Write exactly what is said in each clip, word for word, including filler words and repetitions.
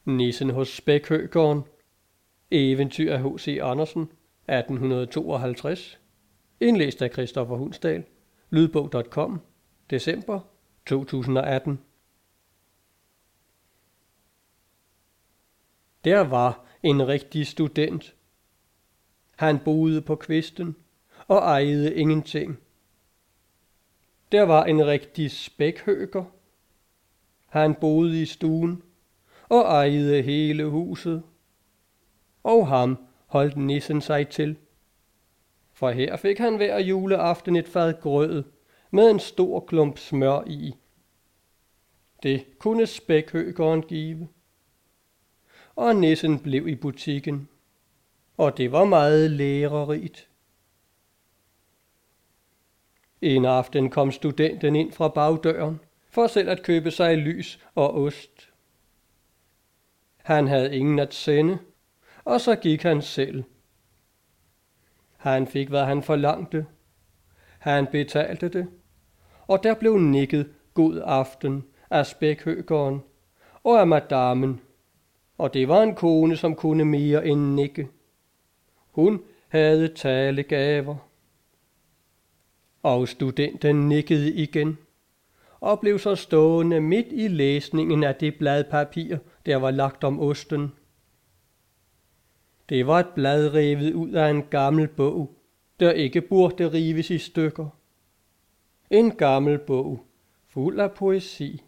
Nissen hos spækhøkeren. Eventyr af H C Andersen, atten tooghalvtreds. Indlæst af Christoffer Hundsdal. Lydbog punktum com. December to tusind og atten. Der var en rigtig student. Han boede på kvisten og ejede ingenting. Der var en rigtig spækhøker. Han boede i stuen og ejede hele huset. Og ham holdt nissen sig til. For her fik han hver juleaften et fad grød med en stor klump smør i. Det kunne spækhøkeren give. Og nissen blev i butikken, og det var meget lærerigt. En aften kom studenten ind fra bagdøren for selv at købe sig lys og ost. Han havde ingen at sende, og så gik han selv. Han fik, hvad han forlangte. Han betalte det, og der blev nikket god aften af spækhøkeren og af madammen, og det var en kone, som kunne mere end nikke. Hun havde talegaver. Og studenten nikkede igen, og blev så stående midt i læsningen af det bladpapir, der var lagt om osten. Det var et blad revet ud af en gammel bog, der ikke burde rives i stykker. En gammel bog, fuld af poesi.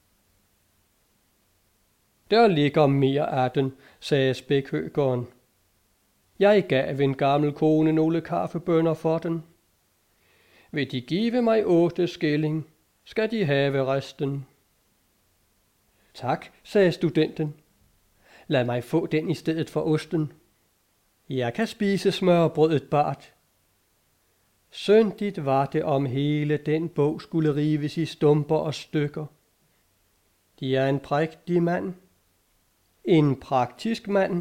Der ligger mere af den, sagde spækhøkeren. Jeg gav en gammel kone nogle kaffebønner for den. Vil de give mig otte skilling, skal de have resten. Tak, sagde studenten. Lad mig få den i stedet for osten. Jeg kan spise smørbrødet bart. Syndigt var det, om hele den bog skulle rives i stumper og stykker. De er en prægtig mand. En praktisk mand.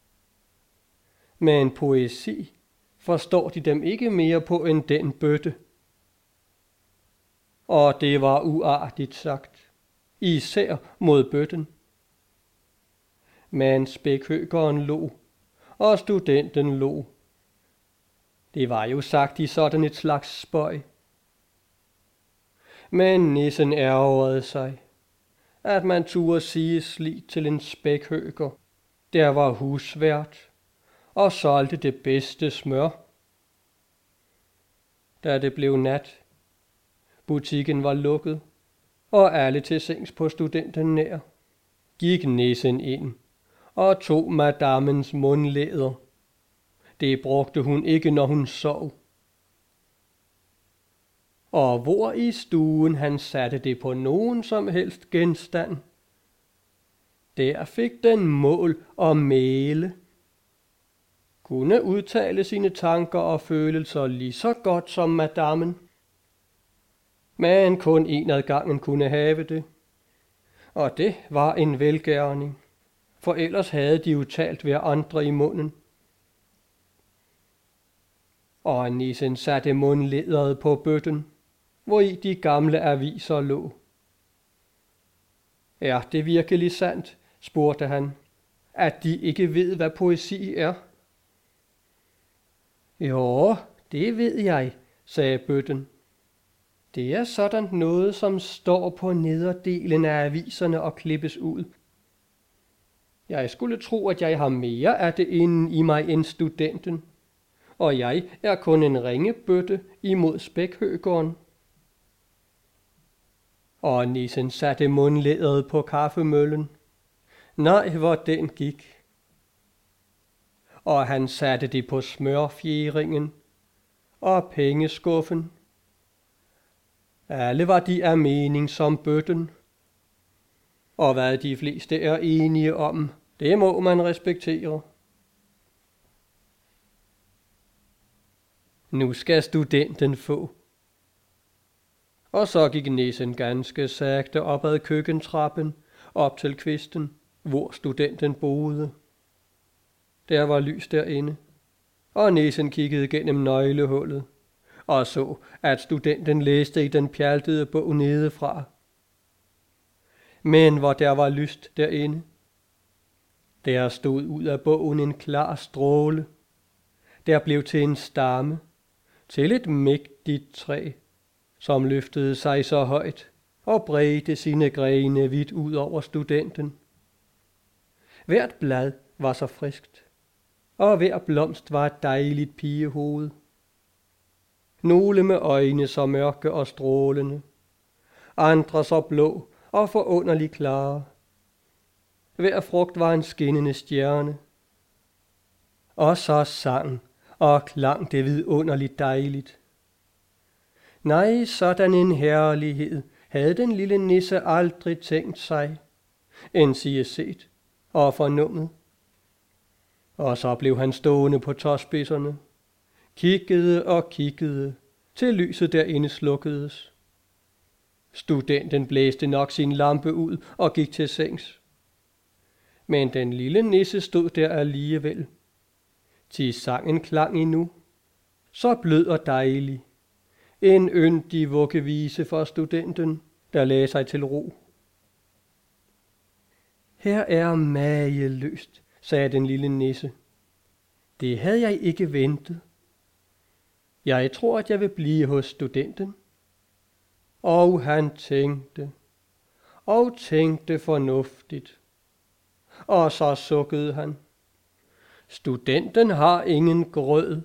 Men poesi forstår de dem ikke mere på end den bøtte. Og det var uartigt sagt, især mod bøtten. Men spækhøkeren lo, og studenten lo. Det var jo sagt i sådan et slags spøj. Men nissen ærgerede sig, at man turde sige slik til en spækhøker, der var husvært og solgte det bedste smør. Da det blev nat, butikken var lukket, og alle til sengs på studenten nær, gik nissen ind og tog madammens mundlæder. Det brugte hun ikke, når hun sov. Og hvor i stuen han satte det på nogen som helst genstand, der fik den mål og mæle. Kunne udtale sine tanker og følelser lige så godt som madammen. Men kun en ad gangen kunne have det. Og det var en velgærning, for ellers havde de jo talt hver andre i munden. Og nissen satte mundlæderet på bøtten, hvori de gamle aviser lå. Er det virkelig sandt, spurgte han, at de ikke ved, hvad poesi er? Jo, det ved jeg, sagde bøtten. Det er sådan noget, som står på nederdelen af aviserne og klippes ud. Jeg skulle tro, at jeg har mere af det inde i mig end studenten, og jeg er kun en ringebøtte imod spækhøkeren. Og nissen satte mundlæderet på kaffemøllen. Nej, hvor den gik. Og han satte det på smørfjeringen og pengeskuffen. Alle var de af mening som bøtten. Og hvad de fleste er enige om, det må man respektere. Nu skal studenten få. Og så gik nissen ganske sagte op ad køkkentrappen, op til kvisten, hvor studenten boede. Der var lys derinde, og nissen kiggede gennem nøglehullet, og så, at studenten læste i den pjaltede bog nedefra. Men hvor der var lyst derinde, Der stod ud af bogen en klar stråle. Der blev til en stamme, til et mægtigt træ, som løftede sig så højt og bredte sine grene vidt ud over studenten. Hvert blad var så friskt, og hver blomst var et dejligt pigehoved. Nogle med øjne så mørke og strålende, andre så blå og forunderligt klare. Hver frugt var en skinnende stjerne. Og så sang og klang det vidunderligt dejligt. Nej, sådan en herlighed havde den lille nisse aldrig tænkt sig, end sige set og fornummet. Og så blev han stående på tåspidserne, kiggede og kiggede, til lyset derinde slukkedes. Studenten blæste nok sin lampe ud og gik til sengs. Men den lille nisse stod der alligevel. Til sangen klang endnu, så blød og dejlig. En yndig vuggevise for studenten, der lagde sig til ro. Her er mageløst, sagde den lille nisse. Det havde jeg ikke ventet. Jeg tror, at jeg vil blive hos studenten. Og han tænkte, og tænkte fornuftigt. Og så sukkede han. Studenten har ingen grød.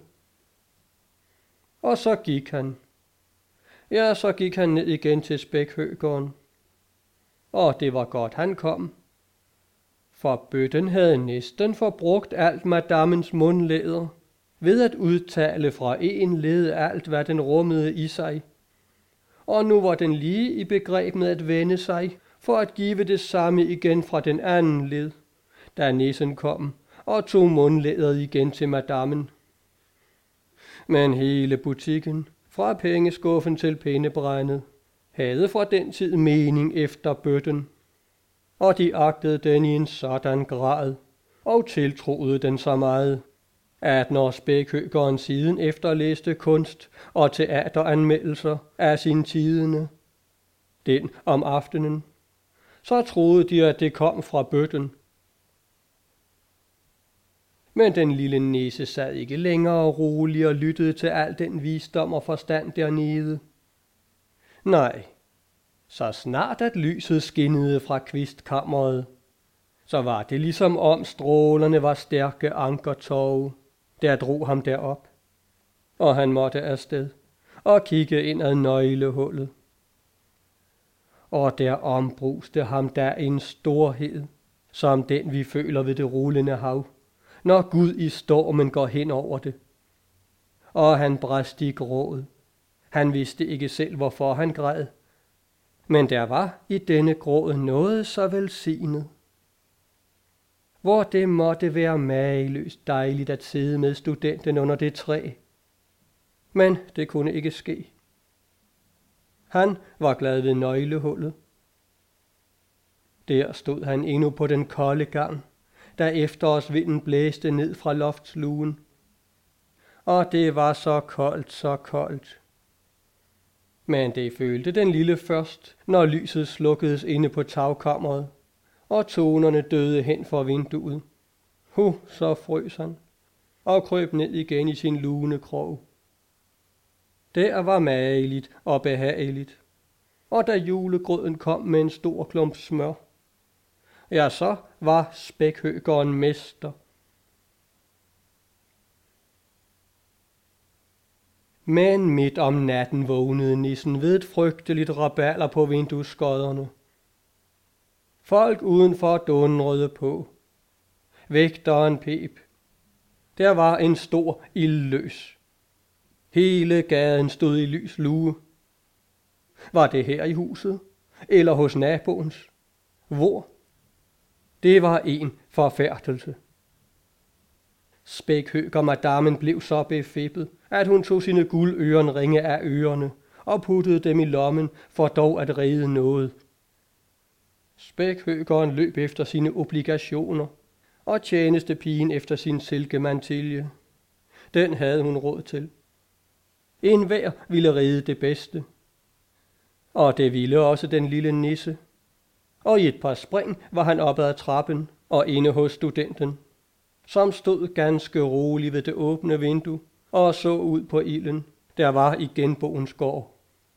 Og så gik han. Ja, så gik han ned igen til spækhøkeren. Og det var godt, han kom. For bøtten havde næsten forbrugt alt madammens mundlæder, ved at udtale fra en led alt, hvad den rummede i sig. Og nu var den lige i begreb med at vende sig, for at give det samme igen fra den anden led, da nissen kom og tog mundlæderet igen til madammen. Men hele butikken, fra pengeskuffen til pindebrændet, havde fra den tid mening efter bøtten, og de agtede den i en sådan grad, og tiltroede den så meget, at når spækhøkeren siden efterlæste kunst- og teateranmeldelser af sin tidende, den om aftenen, så troede de, at det kom fra bøtten. Men den lille nisse sad ikke længere rolig og lyttede til al den visdom og forstand dernede. Nej, så snart at lyset skinnede fra kvistkammeret, så var det ligesom om strålerne var stærke ankertove, der drog ham derop, og han måtte afsted og kigge ind ad nøglehullet. Og der ombruste ham der en storhed, som den vi føler ved det rullende hav, når Gud i stormen går hen over det. Og han brast i gråd. Han vidste ikke selv, hvorfor han græd. Men der var i denne gråd noget så velsignet. Hvor det måtte være mageløst dejligt at sidde med studenten under det træ. Men det kunne ikke ske. Han var glad ved nøglehullet. Der stod han endnu på den kolde gang, da efterårsvinden blæste ned fra loftslugen. Og det var så koldt, så koldt. Men det følte den lille først, når lyset slukkedes inde på tagkammeret, og tonerne døde hen for vinduet. Hu, så frøs han, og krøb ned igen i sin lune krog. Der var mageligt og behageligt, og da julegrøden kom med en stor klump smør, ja, så var spækhøkeren mester. Men midt om natten vågnede nissen ved et frygteligt rabalder på vinduesskodderne. Folk udenfor dundrede på. Vægteren pep. Der var en stor ildløs. Hele gaden stod i lys lue. Var det her i huset? Eller hos naboens? Hvor? Det var en forfærdelse. Spækhøker madammen blev så befippet, at hun tog sine guldørenringe af ørerne og puttede dem i lommen for dog at redde noget. Spækhøkeren løb efter sine obligationer, og tjenestepigen efter sin silkemantilje. Den havde hun råd til. Enhver ville redde det bedste. Og det ville også den lille nisse. Og i et par spring var han op ad trappen og inde hos studenten, som stod ganske rolig ved det åbne vindue og så ud på ilden, der var i genboens gård.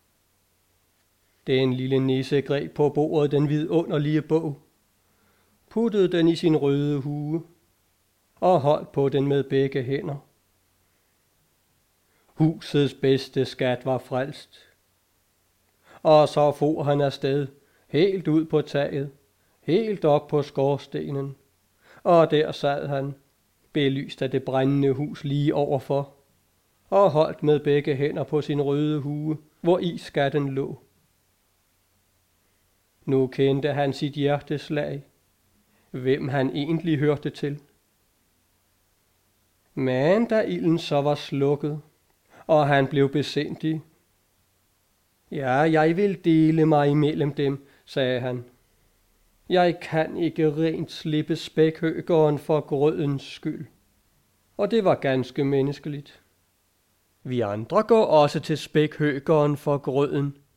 Den lille nisse greb på bordet den vidunderlige bog, puttede den i sin røde hue og holdt på den med begge hænder. Husets bedste skat var frelst. Og så for han afsted, helt ud på taget, helt op på skorstenen, og der sad han, belyst af det brændende hus lige overfor, og holdt med begge hænder på sin røde hue, hvor i skatten lå. Nu kendte han sit hjerteslag, hvem han egentlig hørte til. Men da ilden så var slukket, og han blev besindig, ja, jeg vil dele mig imellem dem, sagde han. Jeg kan ikke rent slippe spækhøgeren for grødens skyld. Og det var ganske menneskeligt. Vi andre går også til spækhøgeren for grøden,